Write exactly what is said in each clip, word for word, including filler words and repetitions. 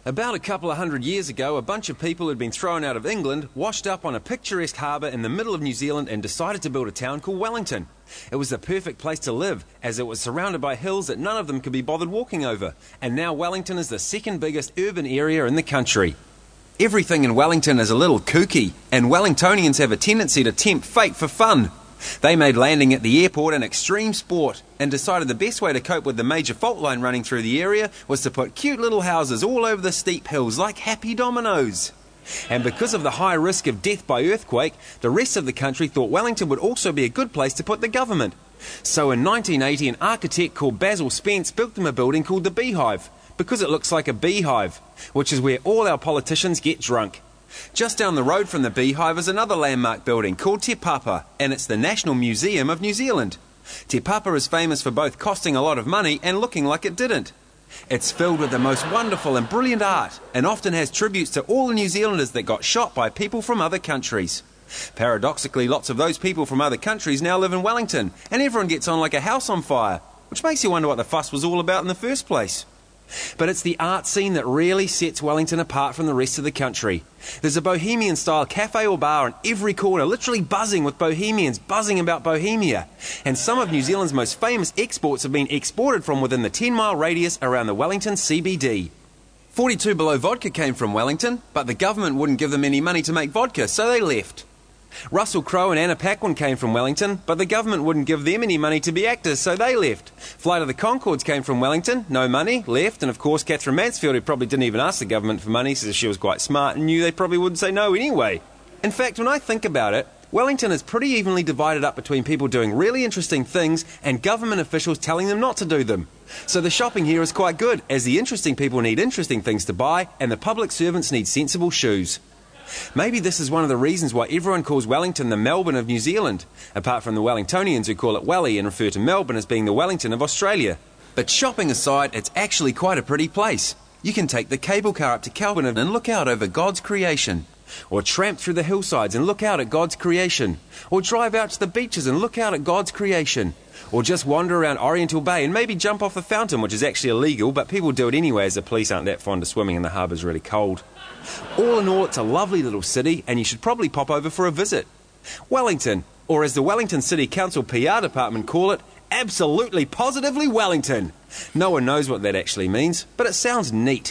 About a couple of hundred years ago, a bunch of people who'd been thrown out of England washed up on a picturesque harbour in the middle of New Zealand and decided to build a town called Wellington. It was the perfect place to live, as it was surrounded by hills that none of them could be bothered walking over. And now Wellington is the second biggest urban area in the country. Everything in Wellington is a little kooky, and Wellingtonians have a tendency to tempt fate for fun. They made landing at the airport an extreme sport and decided the best way to cope with the major fault line running through the area was to put cute little houses all over the steep hills like happy dominoes. And because of the high risk of death by earthquake, the rest of the country thought Wellington would also be a good place to put the government. So in nineteen eighty, an architect called Basil Spence built them a building called the Beehive, because it looks like a beehive, which is where all our politicians get drunk. Just down the road from the Beehive is another landmark building called Te Papa, and it's the National Museum of New Zealand. Te Papa is famous for both costing a lot of money and looking like it didn't. It's filled with the most wonderful and brilliant art, and often has tributes to all the New Zealanders that got shot by people from other countries. Paradoxically, lots of those people from other countries now live in Wellington, and everyone gets on like a house on fire, which makes you wonder what the fuss was all about in the first place. But it's the art scene that really sets Wellington apart from the rest of the country. There's a bohemian-style cafe or bar on every corner, literally buzzing with bohemians, buzzing about Bohemia. And some of New Zealand's most famous exports have been exported from within the ten-mile radius around the Wellington C B D. forty-two Below Vodka came from Wellington, but the government wouldn't give them any money to make vodka, so they left. Russell Crowe and Anna Paquin came from Wellington, but the government wouldn't give them any money to be actors, so they left. Flight of the Conchords came from Wellington, no money, left, and of course Catherine Mansfield, who probably didn't even ask the government for money, since she was quite smart and knew they probably wouldn't say no anyway. In fact, when I think about it, Wellington is pretty evenly divided up between people doing really interesting things and government officials telling them not to do them. So the shopping here is quite good, as the interesting people need interesting things to buy and the public servants need sensible shoes. Maybe this is one of the reasons why everyone calls Wellington the Melbourne of New Zealand, apart from the Wellingtonians who call it Welly and refer to Melbourne as being the Wellington of Australia. But shopping aside, it's actually quite a pretty place. You can take the cable car up to Kelvin and look out over God's creation. Or tramp through the hillsides and look out at God's creation. Or drive out to the beaches and look out at God's creation. Or just wander around Oriental Bay and maybe jump off the fountain, which is actually illegal, but people do it anyway as the police aren't that fond of swimming and the harbour's really cold. All in all, it's a lovely little city, and you should probably pop over for a visit. Wellington, or as the Wellington City Council P R department call it, absolutely positively Wellington. No one knows what that actually means, but it sounds neat.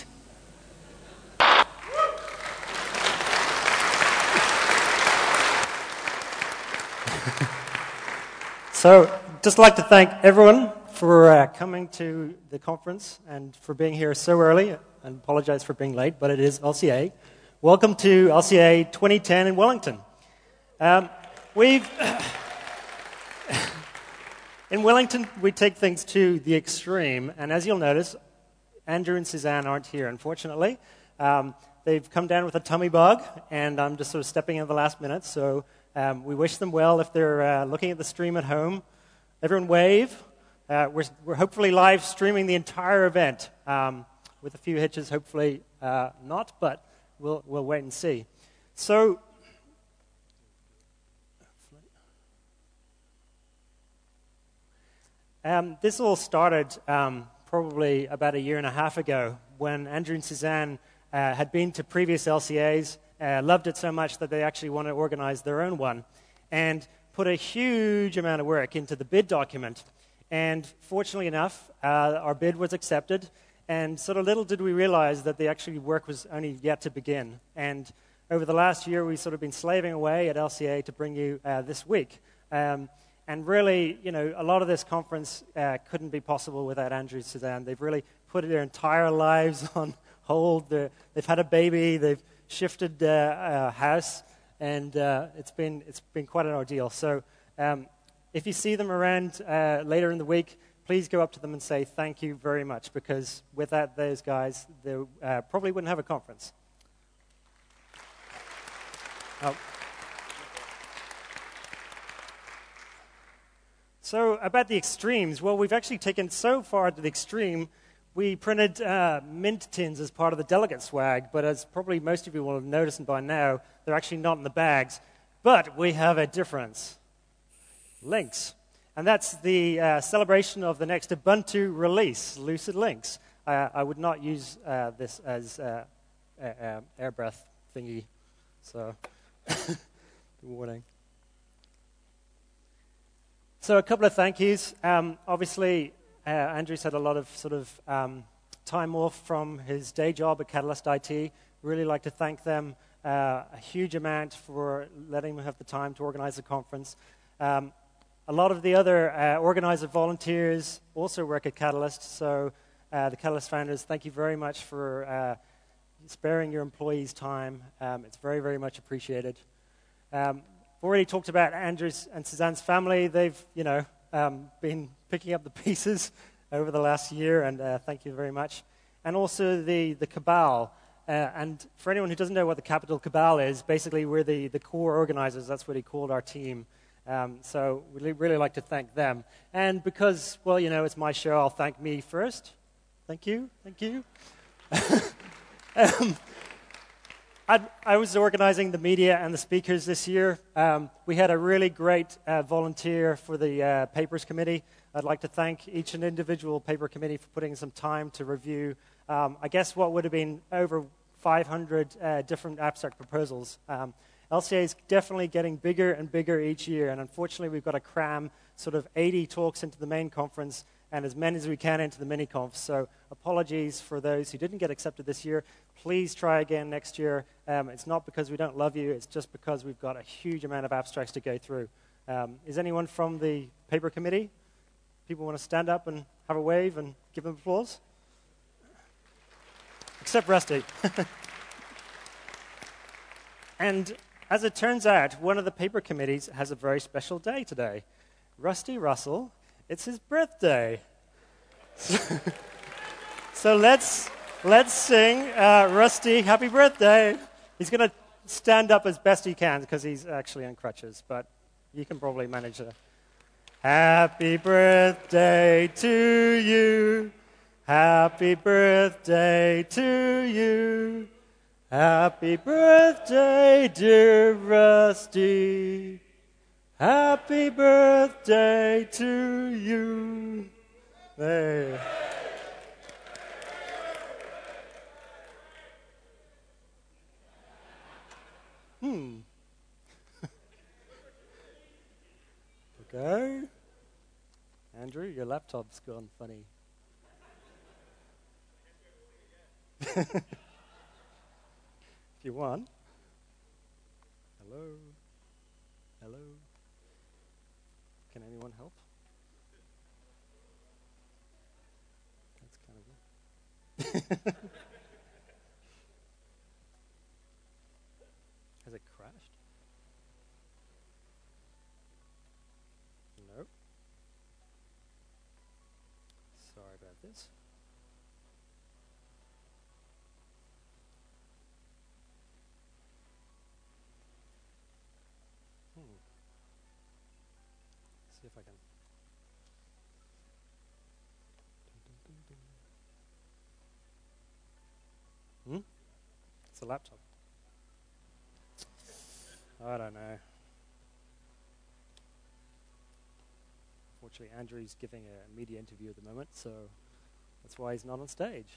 So, just like to thank everyone for uh, coming to the conference and for being here so early. And apologize for being late, but it is L C A. Welcome to L C A twenty ten in Wellington. Um, we've in Wellington, we take things to the extreme, and as you'll notice, Andrew and Suzanne aren't here, unfortunately. Um, they've come down with a tummy bug, and I'm just sort of stepping in at the last minute, so um, we wish them well if they're uh, looking at the stream at home. Everyone wave. Uh, we're, we're hopefully live streaming the entire event. Um, with a few hitches, hopefully uh, not, but we'll, we'll wait and see. So, um, this all started um, probably about a year and a half ago when Andrew and Suzanne uh, had been to previous L C As, uh, loved it so much that they actually wanted to organize their own one, and put a huge amount of work into the bid document. And fortunately enough, uh, our bid was accepted. And sort of little did we realize that the actual work was only yet to begin. And over the last year, we've sort of been slaving away at L C A to bring you uh, this week. Um, and really, you know, a lot of this conference uh, couldn't be possible without Andrew and Suzanne. They've really put their entire lives on hold. They're, they've had a baby. They've shifted uh, uh, house. And uh, it's been it's been quite an ordeal. So um, if you see them around uh, later in the week, please go up to them and say thank you very much, because without those guys, they uh, probably wouldn't have a conference. Oh. So about the extremes, well, we've actually taken so far to the extreme, we printed uh, mint tins as part of the delegate swag, but as probably most of you will have noticed by now, they're actually not in the bags. But we have a difference. Links. And that's the uh, celebration of the next Ubuntu release, Lucid Links. I, I would not use uh, this as uh, a, a air breath thingy. So, good warning. So a couple of thank yous. Um, obviously, uh, Andrew's had a lot of sort of um, time off from his day job at Catalyst I T. Really like to thank them uh, a huge amount for letting him have the time to organize the conference. Um, a lot of the other uh, organizer volunteers also work at Catalyst, so uh, the Catalyst founders, thank you very much for uh, sparing your employees time. Um, it's very, very much appreciated. Um, Already talked about Andrew's and Suzanne's family. They've, you know, um, been picking up the pieces over the last year, and uh, thank you very much. And also the, the Cabal. Uh, and for anyone who doesn't know what the Capital Cabal is, basically we're the, the core organizers. That's what he called our team. Um, so we'd really like to thank them. And because, well, you know, it's my show, I'll thank me first. Thank you. Thank you. um, I, I was organizing the media and the speakers this year. Um, we had a really great uh, volunteer for the uh, papers committee. I'd like to thank each and individual paper committee for putting some time to review, um, I guess, what would have been over five hundred uh, different abstract proposals. Um, L C A is definitely getting bigger and bigger each year, and unfortunately we've got to cram sort of eighty talks into the main conference and as many as we can into the mini-conf. So apologies for those who didn't get accepted this year. Please try again next year. Um, it's not because we don't love you, it's just because we've got a huge amount of abstracts to go through. Um, is anyone from the paper committee? People want to stand up and have a wave and give them applause? Except Rusty. And as it turns out, one of the paper committees has a very special day today. Rusty Russell, it's his birthday. So let's let's sing uh, Rusty happy birthday. He's going to stand up as best he can because he's actually on crutches, but you can probably manage it. Happy birthday to you. Happy birthday to you. Happy birthday, dear Rusty. Happy birthday to you. There. Hmm. Okay. Andrew, your laptop's gone funny. If you want. Hello? Hello? Can anyone help? That's kind of it. Has it crashed? Nope. Sorry about this. Hmm. See if I can. Hmm? It's a laptop. I don't know. Fortunately, Andrew's giving a media interview at the moment, so that's why he's not on stage.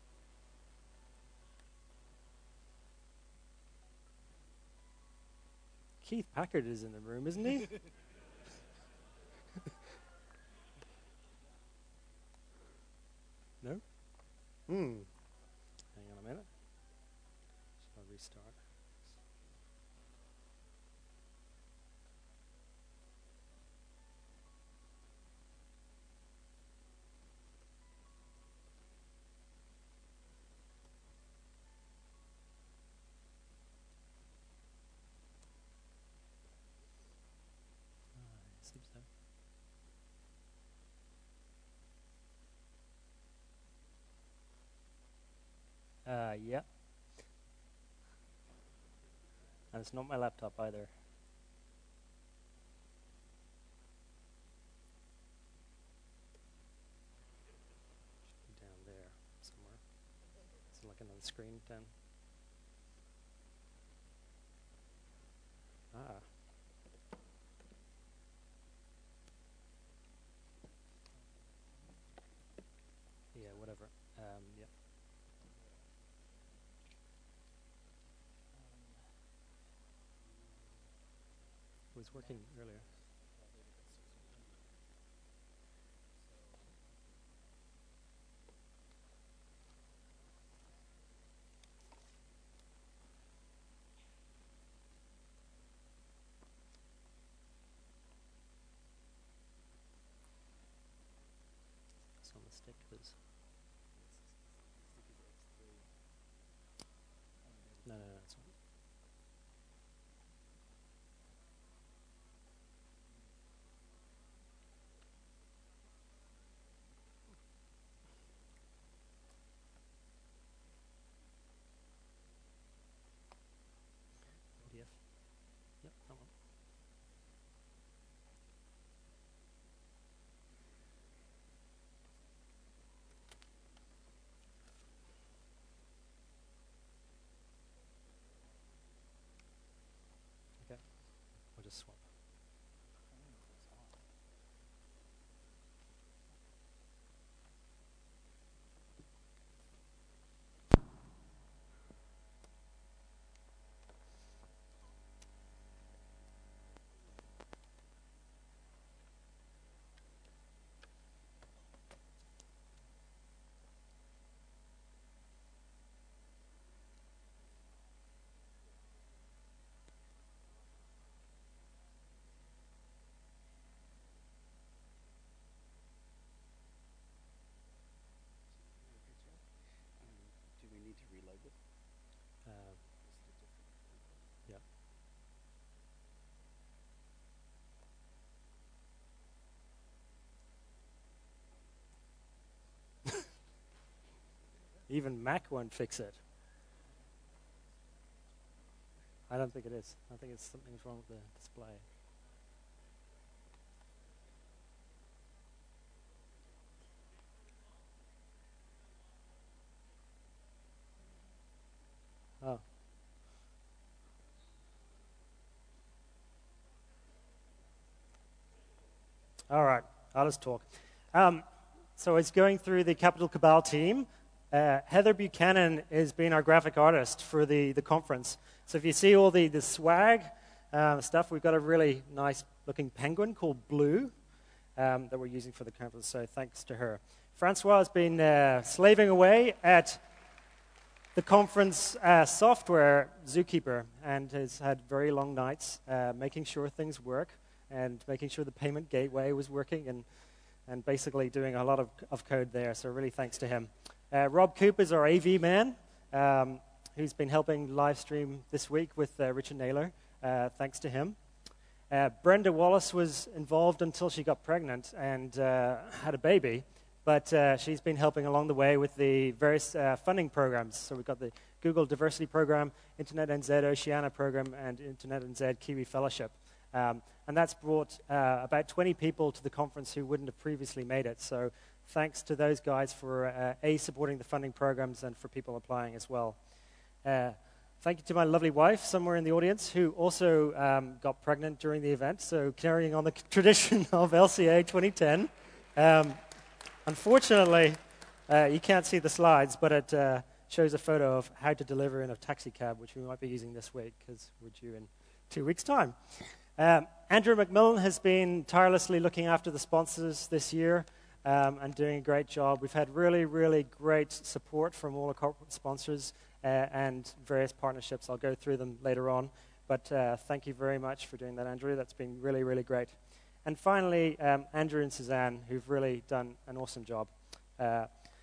Keith Packard is in the room, isn't he? No? Hmm. Hang on a minute. Shall I restart? Ah, it seems so. Uh, yeah. And it's not my laptop either. Should be down there somewhere. Is it like another screen down? Ah. Yeah, whatever. Um, was working earlier. It's on the stick. Is no, no, no, it's not. P D F. Yep, that one. Okay, we'll just swap. Do we need to reload this? Uh, yeah. Even Mac won't fix it. I don't think it is. I think it's something's wrong with the display. Oh. All right, I'll just talk. Um, so it's going through the Capital Cabal team. Uh, Heather Buchanan has been our graphic artist for the, the conference. So if you see all the, the swag uh, stuff, we've got a really nice looking penguin called Blue um, that we're using for the conference. So thanks to her. Francois has been uh, slaving away at the conference uh, software, Zookeeper, and has had very long nights uh, making sure things work and making sure the payment gateway was working and, and basically doing a lot of, of code there. So really thanks to him. Uh, Rob Coop is our A V man, um, who's been helping live stream this week with uh, Richard Naylor. Uh, thanks to him. Uh, Brenda Wallace was involved until she got pregnant and uh, had a baby, but uh, she's been helping along the way with the various uh, funding programs. So we've got the Google Diversity Program, Internet N Z Oceania Program, and Internet N Z Kiwi Fellowship. Um, and that's brought uh, about twenty people to the conference who wouldn't have previously made it. So thanks to those guys for, uh, A, supporting the funding programs and for people applying as well. Uh, thank you to my lovely wife somewhere in the audience who also um, got pregnant during the event, so carrying on the tradition of L C A twenty ten. Um, unfortunately, uh, you can't see the slides, but it uh, shows a photo of how to deliver in a taxi cab, which we might be using this week because we're due in two weeks' time. Um, Andrew McMillan has been tirelessly looking after the sponsors this year um, and doing a great job. We've had really, really great support from all the corporate sponsors uh, and various partnerships. I'll go through them later on. But uh, thank you very much for doing that, Andrew. That's been really, really great. And finally, um, Andrew and Suzanne, who've really done an awesome job. Uh,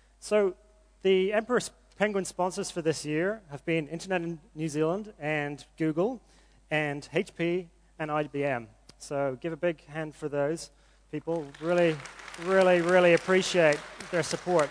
so the Emperor Penguin sponsors for this year have been Internet in New Zealand and Google and H P and I B M. So give a big hand for those people. Really, really, really appreciate their support.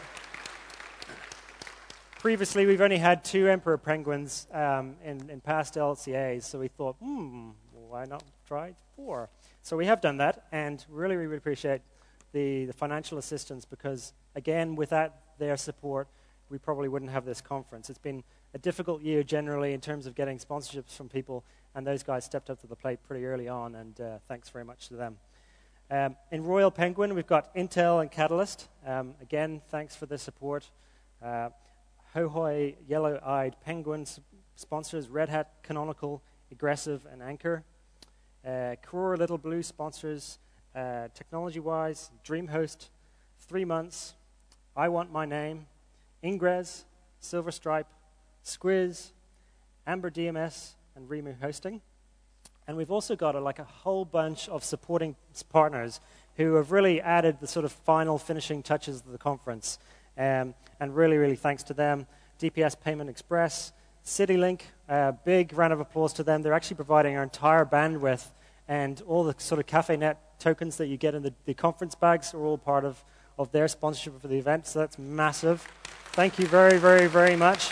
Previously, we've only had two Emperor Penguins um, in, in past L C As, so we thought, hmm, why not try four? So we have done that, and really, really appreciate the, the financial assistance because, again, without their support, we probably wouldn't have this conference. It's been a difficult year generally in terms of getting sponsorships from people, and those guys stepped up to the plate pretty early on, and uh, thanks very much to them. Um, in Royal Penguin, we've got Intel and Catalyst. Um, again, thanks for the support. Uh, Hohoi Yellow-Eyed Penguin sponsors Red Hat, Canonical, Aggressive, and Anchor. Uh, Core Little Blue sponsors uh, technology-wise, DreamHost, Three Months, I Want My Name, Ingress, Silver Stripe, Squiz, Amber D M S, and Remu Hosting. And we've also got a, like a whole bunch of supporting partners who have really added the sort of final finishing touches of the conference. Um, and really, really thanks to them. D P S Payment Express, CityLink, uh, big round of applause to them. They're actually providing our entire bandwidth, and all the sort of CafeNet tokens that you get in the, the conference bags are all part of, of their sponsorship for the event, so that's massive. Thank you very, very, very much.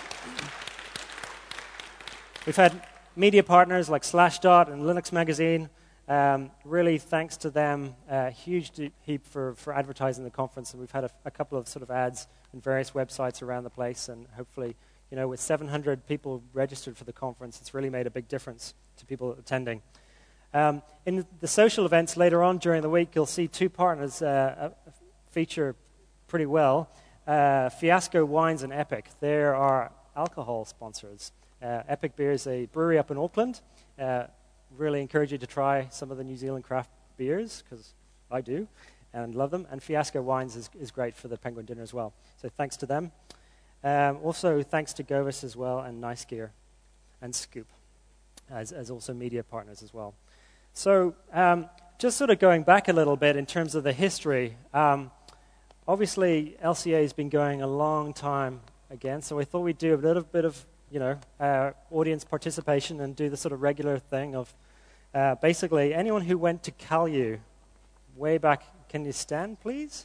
We've had media partners like Slashdot and Linux Magazine. Um, really, thanks to them, uh, huge heap for, for advertising the conference, and we've had a, a couple of sort of ads in various websites around the place, and hopefully, you know, with seven hundred people registered for the conference, it's really made a big difference to people attending. Um, in the social events later on during the week, you'll see two partners uh, feature pretty well. Uh, Fiasco Wines and Epic. They're our alcohol sponsors. Uh, Epic Beer is a brewery up in Auckland. Uh, really encourage you to try some of the New Zealand craft beers, because I do and love them. And Fiasco Wines is, is great for the Penguin Dinner as well. So thanks to them. Um, also, thanks to Govis as well, and Nice Gear, and Scoop, as, as also media partners as well. So um, just sort of going back a little bit in terms of the history, um, obviously L C A has been going a long time again, so we thought we'd do a little bit of, you know, uh, audience participation and do the sort of regular thing of uh, basically anyone who went to CalU way back, can you stand, please?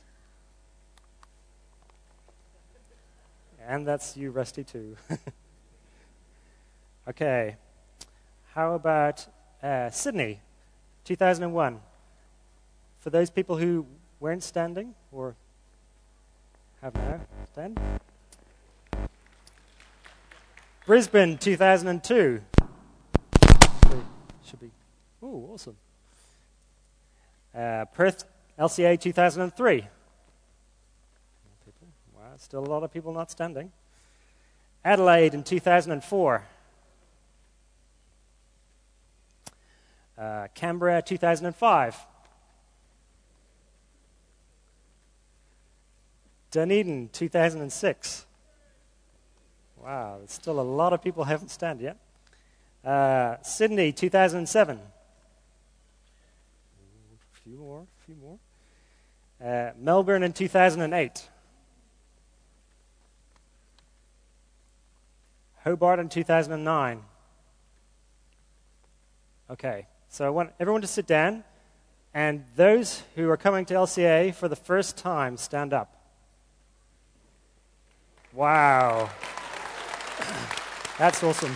And that's you, Rusty, too. Okay. How about uh, Sydney, two thousand one? For those people who weren't standing or have now stand. Brisbane, two thousand two. Should be. Oh, awesome. Uh, Perth, L C A, two thousand three. Wow, still a lot of people not standing. Adelaide in two thousand four. Uh, Canberra, two thousand five. Dunedin, two thousand six. Wow, there's still a lot of people who haven't stand yet. Uh, Sydney, two thousand seven. A few more, a few more. Uh, Melbourne in two thousand eight. Hobart in two thousand nine. Okay, so I want everyone to sit down, and those who are coming to L C A for the first time, stand up. Wow. That's awesome.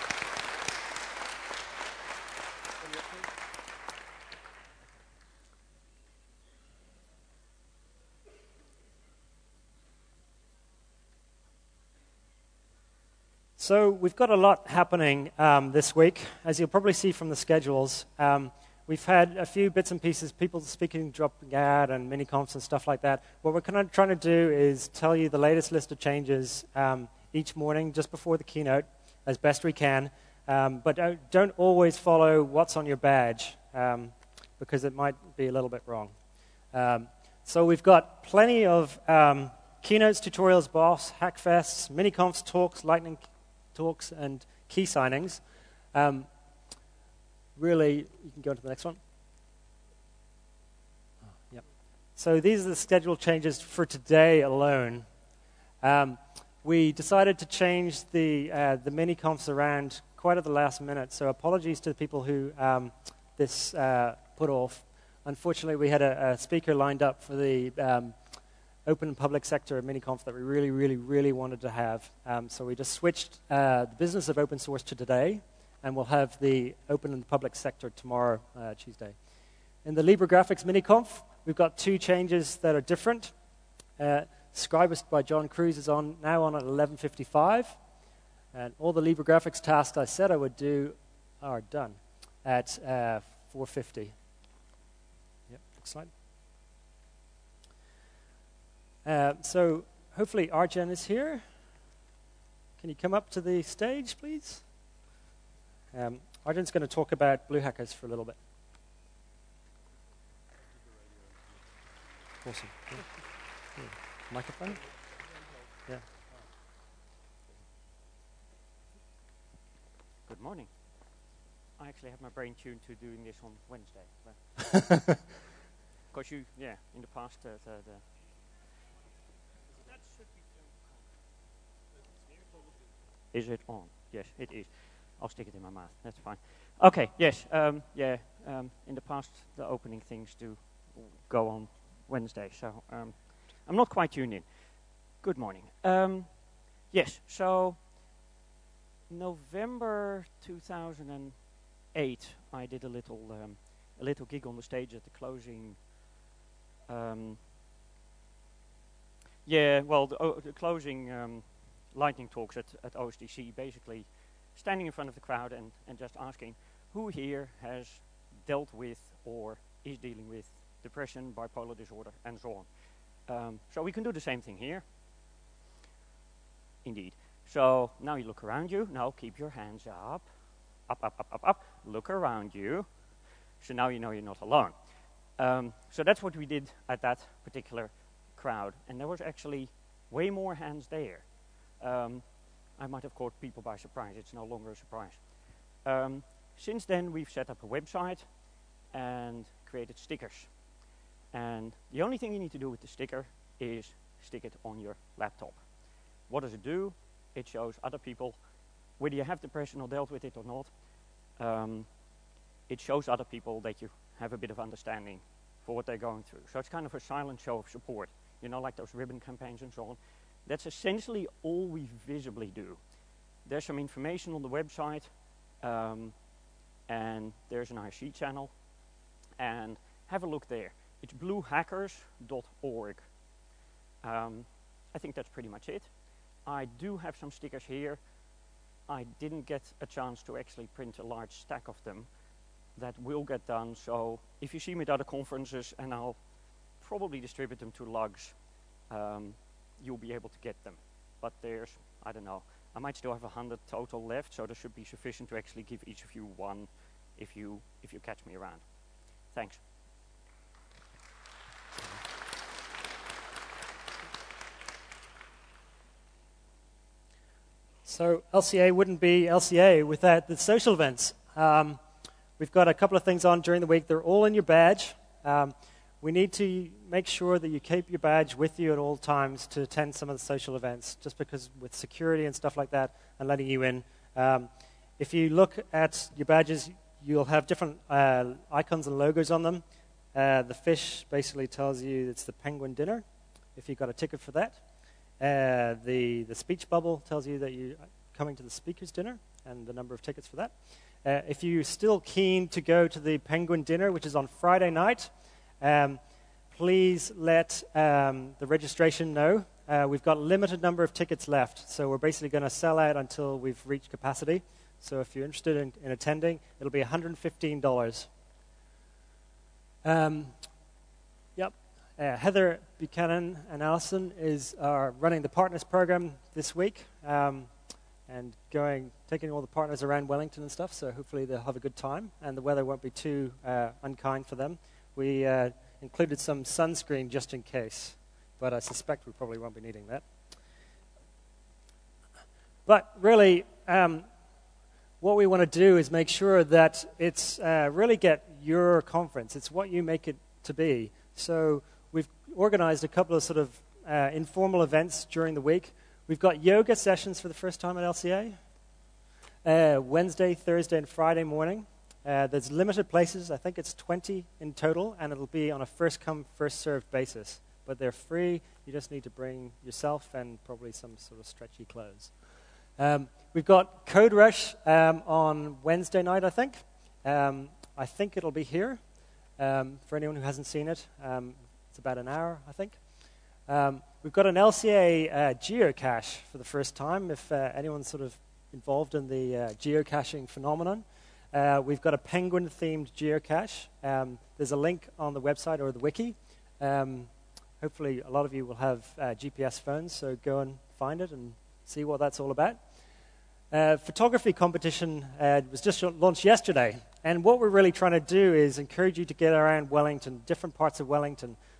So we've got a lot happening um, this week, as you'll probably see from the schedules. Um, we've had a few bits and pieces, people speaking, dropping out, and mini-conference and stuff like that. What we're kind of trying to do is tell you the latest list of changes um, each morning, just before the keynote, as best we can. Um, but don't, don't always follow what's on your badge, um, because it might be a little bit wrong. Um, so we've got plenty of um, keynotes, tutorials, BOSS, hackfests, mini-confs, talks, lightning talks, and key signings. Um, really, you can go to the next one. Oh, yep. So these are the schedule changes for today alone. Um, we decided to change the uh, the mini confs around quite at the last minute. So apologies to the people who um, this uh, put off. Unfortunately, we had a, a speaker lined up for the um, open public sector mini-conf that we really, really, really wanted to have. Um, so we just switched uh, the business of open source to today, and we'll have the open and public sector tomorrow, uh, Tuesday. In the LibreGraphics mini-conf, we've got two changes that are different. Uh, Scribus by John Cruz is on now on at eleven fifty-five, and all the LibreGraphics tasks I said I would do are done at uh, four fifty. Yep, next slide. Uh, so hopefully Arjen is here. Can you come up to the stage, please? Um, Arjen's going to talk about Blue Hackers for a little bit. Awesome. Yeah. Yeah. Microphone? Yeah. Good morning. I actually have my brain tuned to doing this on Wednesday. Because you, yeah, in the past, uh, the, the Is it on? Yes, it is. I'll stick it in my mouth. That's fine. Okay, yes, um, yeah. Um, in the past, the opening things do go on Wednesday, so um, I'm not quite tuned in. Good morning. Um, yes, so November two thousand eight, I did a little um, a little gig on the stage at the closing. Um, yeah, well, the, o- the closing. Um, lightning talks at, at O S D C, basically standing in front of the crowd and, and just asking who here has dealt with or is dealing with depression, bipolar disorder, and so on. Um, so we can do the same thing here. Indeed. So now you look around you. Now keep your hands up. Up, up, up, up, up. Look around you. So now you know you're not alone. Um, so that's what we did at that particular crowd. And there was actually way more hands there. Um, I might have caught people by surprise. It's no longer a surprise. Um, since then, we've set up a website and created stickers. And the only thing you need to do with the sticker is stick it on your laptop. What does it do? It shows other people, whether you have depression or dealt with it or not, um, it shows other people that you have a bit of understanding for what they're going through. So it's kind of a silent show of support, you know, like those ribbon campaigns and so on. That's essentially all we visibly do. There's some information on the website, um, and there's an I R C channel, and have a look there. It's blue hackers dot org. Um, I think that's pretty much it. I do have some stickers here. I didn't get a chance to actually print a large stack of them. That will get done, so if you see me at other conferences, and I'll probably distribute them to lugs, um, you'll be able to get them. But there's, I don't know, I might still have a hundred total left, so there should be sufficient to actually give each of you one if you if you catch me around. Thanks. So L C A wouldn't be L C A without the social events. Um, we've got a couple of things on during the week. They're all in your badge. Um, We need to make sure that you keep your badge with you at all times to attend some of the social events, just because with security and stuff like that and letting you in. Um, if you look at your badges, you'll have different uh, icons and logos on them. Uh, the fish basically tells you it's the Penguin Dinner, if you've got a ticket for that. Uh, the, the speech bubble tells you that you're coming to the speaker's dinner and the number of tickets for that. Uh, if you're still keen to go to the Penguin Dinner, which is on Friday night, Um, please let um, the registration know. Uh, we've got a limited number of tickets left, so we're basically going to sell out until we've reached capacity. So if you're interested in, in attending, it'll be one hundred fifteen dollars. Um, yep. Uh, Heather Buchanan and Alison is are running the Partners Program this week um, and going, taking all the partners around Wellington and stuff, so hopefully they'll have a good time and the weather won't be too uh, unkind for them. We uh, included some sunscreen just in case, but I suspect we probably won't be needing that. But really, um, what we want to do is make sure that it's uh, really get your conference. It's what you make it to be. So we've organized a couple of sort of uh, informal events during the week. We've got yoga sessions for the first time at L C A, uh, Wednesday, Thursday, and Friday morning. Uh, there's limited places. I think it's twenty in total, and it'll be on a first-come, first-served basis. But they're free. You just need to bring yourself and probably some sort of stretchy clothes. Um, we've got Code Rush um, on Wednesday night, I think. Um, I think it'll be here um, for anyone who hasn't seen it. Um, it's about an hour, I think. Um, we've got an L C A uh, geocache for the first time, if uh, anyone's sort of involved in the uh, geocaching phenomenon. Uh, we've got a penguin-themed geocache. Um, there's a link on the website or the wiki. Um, hopefully a lot of you will have uh, G P S phones, so go and find it and see what that's all about. Uh, photography competition uh, was just launched yesterday, and what we're really trying to do is encourage you to get around Wellington, different parts of Wellington,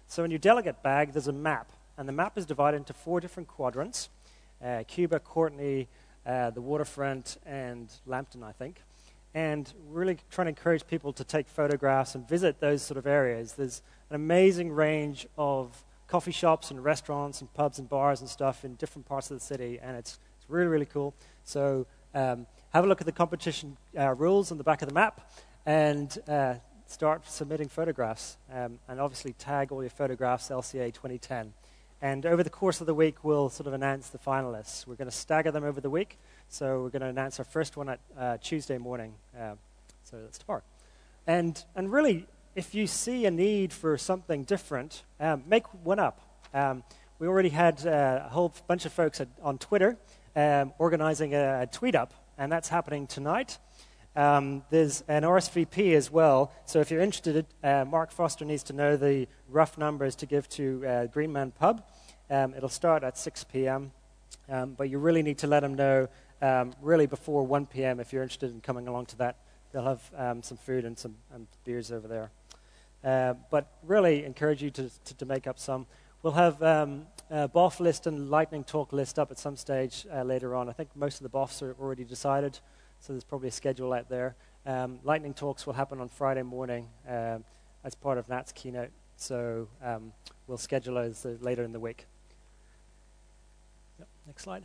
So in your delegate bag, there's a map, and the map is divided into four different quadrants: uh, Cuba, Courtenay, uh, the waterfront, and Lambton, I think. And really trying to encourage people to take photographs and visit those sort of areas. There's an amazing range of coffee shops and restaurants and pubs and bars and stuff in different parts of the city, and it's, it's really, really cool. So um, have a look at the competition uh, rules on the back of the map, and uh, start submitting photographs. Um, and obviously tag all your photographs L C A twenty ten. And over the course of the week, we'll sort of announce the finalists. We're going to stagger them over the week. So we're going to announce our first one at uh, Tuesday morning. Uh, so that's tomorrow. And and really, if you see a need for something different, um, make one up. Um, we already had uh, a whole bunch of folks at, on Twitter um, organizing a, a tweet up, and that's happening tonight. Um, there's an R S V P as well. So if you're interested, uh, Mark Foster needs to know the rough numbers to give to uh, Green Man Pub. Um, it'll start at six p.m., um, but you really need to let them know um, really before one p.m. if you're interested in coming along to that. They'll have um, some food and some and beers over there. Uh, but really encourage you to, to, to make up some. We'll have um, a B O F list and lightning talk list up at some stage uh, later on. I think most of the B O Fs are already decided. So there's probably a schedule out there. Um, lightning talks will happen on Friday morning um, as part of Nat's keynote. So um, we'll schedule those uh, later in the week. Yep, next slide.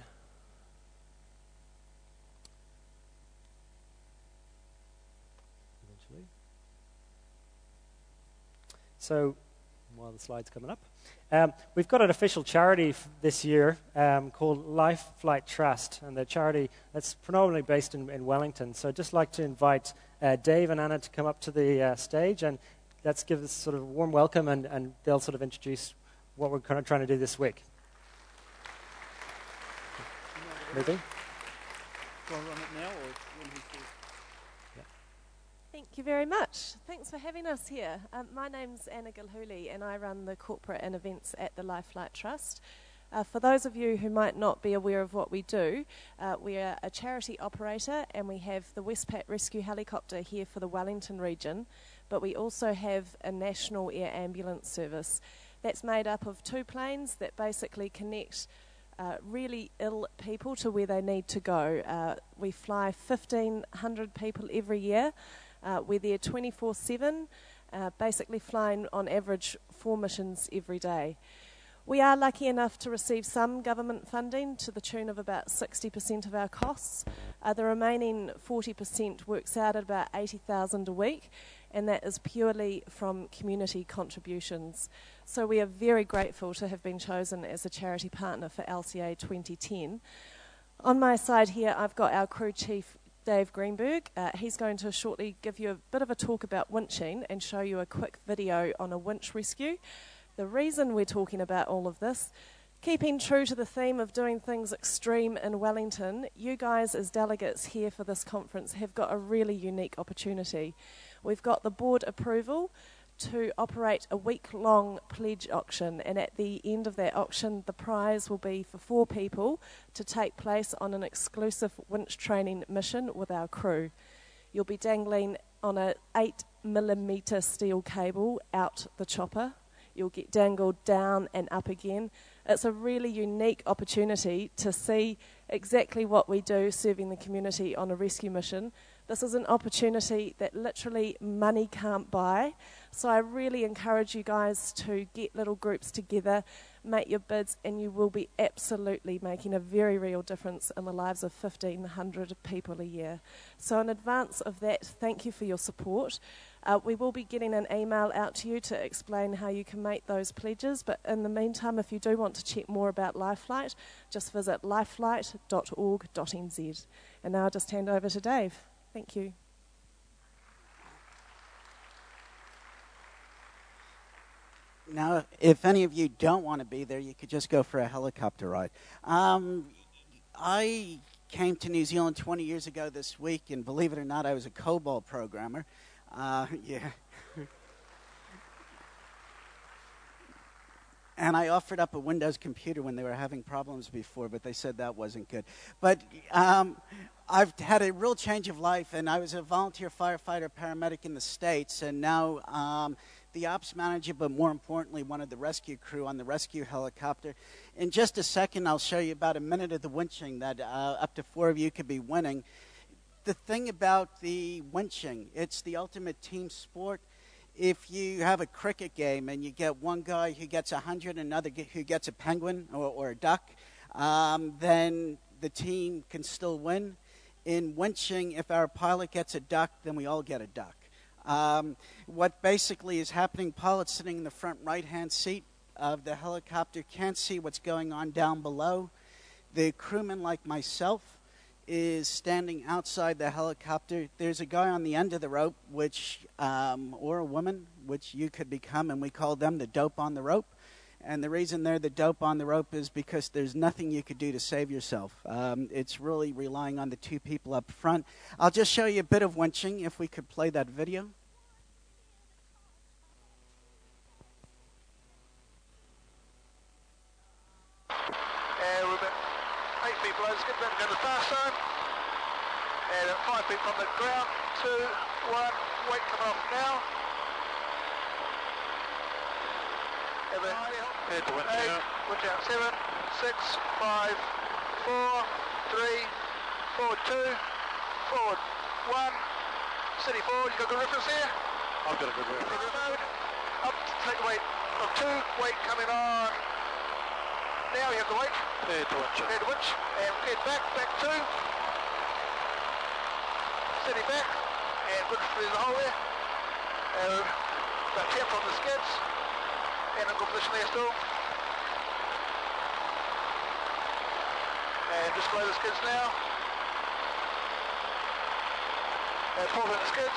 Eventually. So while the slide's coming up, um, we've got an official charity f- this year um, called Life Flight Trust, and the charity that's predominantly based in, in Wellington. So I'd just like to invite uh, Dave and Anna to come up to the uh, stage, and let's give this sort of a warm welcome, and, and they'll sort of introduce what we're kind of trying to do this week. Moving. Do I run it now or when he says? Thank you very much. Thanks for having us here. Um, my name's Anna Gilhooly, and I run the corporate and events at the Life Flight Trust. Uh, for those of you who might not be aware of what we do, uh, we are a charity operator, and we have the Westpac Rescue Helicopter here for the Wellington region, but we also have a national air ambulance service that's made up of two planes that basically connect Uh, really ill people to where they need to go. Uh, we fly fifteen hundred people every year. Uh, we're there twenty-four seven, uh, basically flying on average four missions every day. We are lucky enough to receive some government funding to the tune of about sixty percent of our costs. Uh, the remaining forty percent works out at about eighty thousand dollars a week, and that is purely from community contributions. So we are very grateful to have been chosen as a charity partner for L C A twenty ten. On my side here, I've got our crew chief, Dave Greenberg. Uh, he's going to shortly give you a bit of a talk about winching and show you a quick video on a winch rescue. The reason we're talking about all of this, keeping true to the theme of doing things extreme in Wellington, you guys as delegates here for this conference have got a really unique opportunity. We've got the board approval to operate a week-long pledge auction, and at the end of that auction, the prize will be for four people to take place on an exclusive winch training mission with our crew. You'll be dangling on a eight millimetre steel cable out the chopper. You'll get dangled down and up again. It's a really unique opportunity to see exactly what we do serving the community on a rescue mission. This is an opportunity that literally money can't buy. So I really encourage you guys to get little groups together, make your bids, and you will be absolutely making a very real difference in the lives of fifteen hundred people a year. So in advance of that, thank you for your support. Uh, we will be getting an email out to you to explain how you can make those pledges, but in the meantime, if you do want to check more about LifeFlight, just visit lifeflight dot org dot n z. And now I'll just hand over to Dave. Thank you. Now, if any of you don't want to be there, you could just go for a helicopter ride. Um, I came to New Zealand twenty years ago this week, and believe it or not, I was a COBOL programmer. Uh, yeah. And I offered up a Windows computer when they were having problems before, but they said that wasn't good. But um, I've had a real change of life, and I was a volunteer firefighter paramedic in the States, and now um, the ops manager, but more importantly, one of the rescue crew on the rescue helicopter. In just a second, I'll show you about a minute of the winching that uh, up to four of you could be winning. The thing about the winching, it's the ultimate team sport. If you have a cricket game and you get one guy who gets a hundred and another who gets a penguin or, or a duck, um, then the team can still win. In winching, if our pilot gets a duck, then we all get a duck. Um, what basically is happening, pilot's sitting in the front right-hand seat of the helicopter, can't see what's going on down below. The crewman, like myself, is standing outside the helicopter. There's a guy on the end of the rope, which, um, or a woman, which you could become, and we call them the dope on the rope. And the reason they're the dope on the rope is because there's nothing you could do to save yourself. Um, it's really relying on the two people up front. I'll just show you a bit of winching, if we could play that video. Uh, we're about eight feet below. Let's get them to go to the fast zone. And at five feet from the ground. Two, one, weight coming off now. And then eight, watch out, seven, six, five, four, three, forward two, forward one, city forward. You got a good reference here? I've got a good reference. Mode. Up, take the weight of two, weight coming on. Now we have the weight. Clear to winch. Clear to winch. And head back, back two. City back. And good through the hole there. And about ten from the skids. And in good position there still. And just below the skids now. And four in the skids.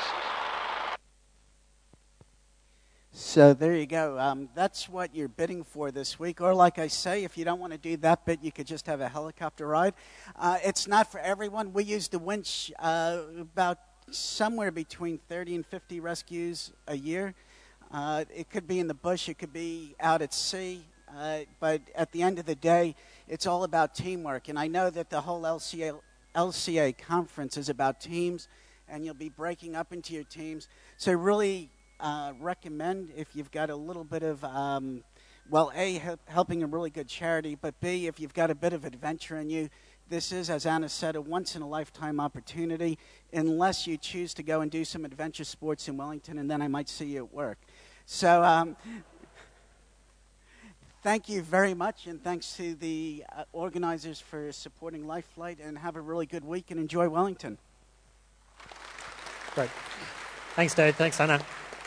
So there you go. Um, that's what you're bidding for this week. Or like I say, if you don't want to do that bit, you could just have a helicopter ride. Uh, it's not for everyone. We use the winch uh, about somewhere between thirty and fifty rescues a year. Uh, it could be in the bush. It could be out at sea. Uh, but at the end of the day, it's all about teamwork. And I know that the whole L C A, L C A conference is about teams, and you'll be breaking up into your teams. So really uh, recommend, if you've got a little bit of, um, well, A, help, helping a really good charity, but B, if you've got a bit of adventure in you, this is, as Anna said, a once-in-a-lifetime opportunity, unless you choose to go and do some adventure sports in Wellington, and then I might see you at work. So um, thank you very much, and thanks to the uh, organizers for supporting Life Flight, and have a really good week and enjoy Wellington. Great. Thanks, Dave. Thanks, Anna.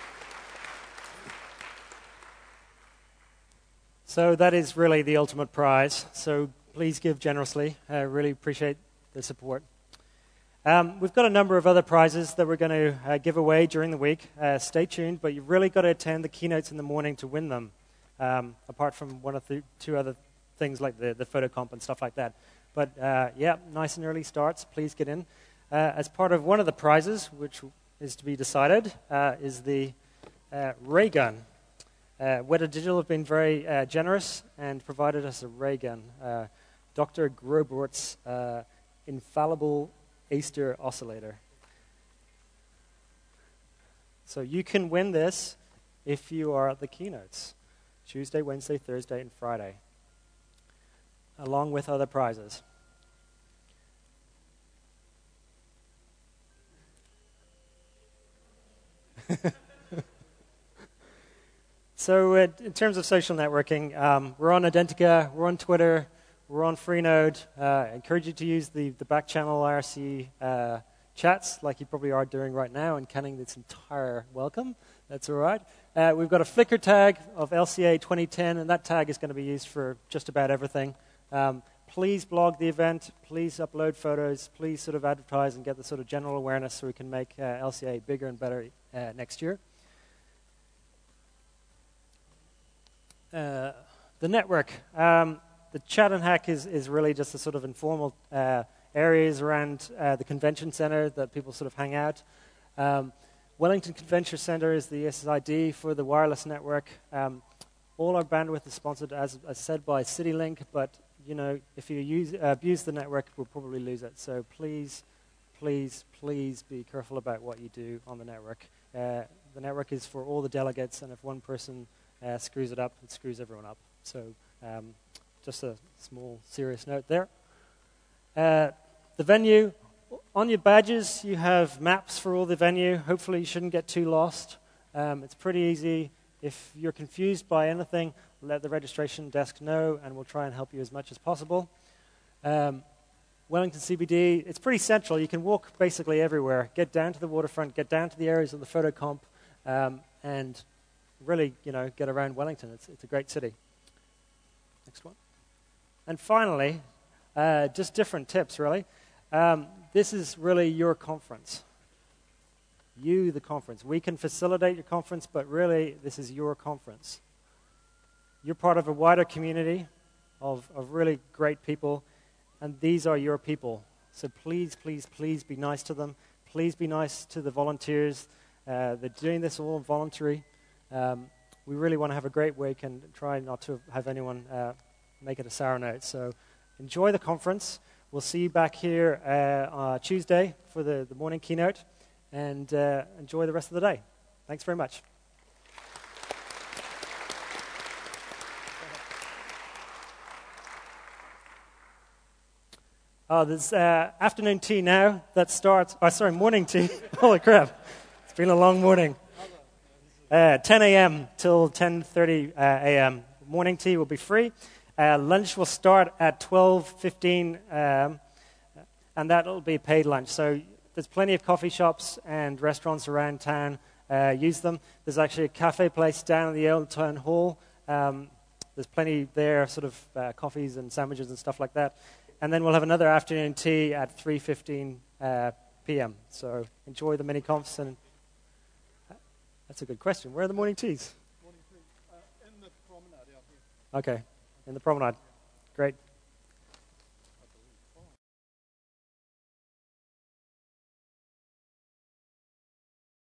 So that is really the ultimate prize. So please give generously. I really appreciate the support. Um, we've got a number of other prizes that we're going to uh, give away during the week. Uh, stay tuned, but you've really got to attend the keynotes in the morning to win them, um, apart from one or th- two other things like the, the photo comp and stuff like that. But, uh, yeah, nice and early starts. Please get in. Uh, as part of one of the prizes, which is to be decided, uh, is the uh, ray gun. Uh, Weta Digital have been very uh, generous and provided us a ray gun. Uh, Doctor Grobort's uh, infallible Easter oscillator. So you can win this if you are at the keynotes, Tuesday, Wednesday, Thursday, and Friday, along with other prizes. So uh, in terms of social networking, um, we're on Identica, we're on Twitter, we're on Freenode. Uh, I encourage you to use the, the back channel I R C uh, chats like you probably are doing right now and canning this entire welcome. That's all right. Uh, we've got a Flickr tag of L C A twenty ten, and that tag is going to be used for just about everything. Um, please blog the event. Please upload photos. Please sort of advertise and get the sort of general awareness so we can make uh, L C A bigger and better uh, next year. Uh, the network. Um, the Chat and Hack is, is really just a sort of informal uh, areas around uh, the convention center that people sort of hang out. Um, Wellington Convention Center is the S I D for the wireless network. Um, all our bandwidth is sponsored, as I said, by CityLink, but you know, if you use, uh, abuse the network, we'll probably lose it. So please, please, please be careful about what you do on the network. Uh, The network is for all the delegates, and if one person uh, screws it up, it screws everyone up. So um, just a small serious note there. Uh, the venue, on your badges, you have maps for all the venue. Hopefully you shouldn't get too lost. Um, it's pretty easy. If you're confused by anything, let the registration desk know, and we'll try and help you as much as possible. Um, Wellington C B D, it's pretty central. You can walk basically everywhere. Get down to the waterfront, get down to the areas of the photo comp, um, and really, you know, get around Wellington. It's, it's a great city. Next one. And finally, uh, just different tips, really. Um, this is really your conference. You, the conference. We can facilitate your conference, but really, this is your conference. You're part of a wider community of, of really great people, and these are your people. So please, please, please be nice to them. Please be nice to the volunteers. Uh, they're doing this all voluntary. Um, we really want to have a great week and try not to have anyone uh, make it a sour note. So enjoy the conference. We'll see you back here uh, uh, Tuesday for the, the morning keynote, and uh, enjoy the rest of the day. Thanks very much. Oh, there's uh, afternoon tea now that starts, oh, sorry, morning tea. Holy crap. It's been a long morning. Uh, ten a.m. till ten thirty uh, a.m. Morning tea will be free. Uh, lunch will start at twelve fifteen, um, and that will be paid lunch. So there's plenty of coffee shops and restaurants around town. Uh, use them. There's actually a cafe place down in the old town hall. Um, there's plenty there, sort of uh, coffees and sandwiches and stuff like that. And then we'll have another afternoon tea at three fifteen uh, p.m. So enjoy the mini-conference. And that's a good question. Where are the morning teas? Morning tea. Uh, in the promenade out here. Okay, in the promenade. Great.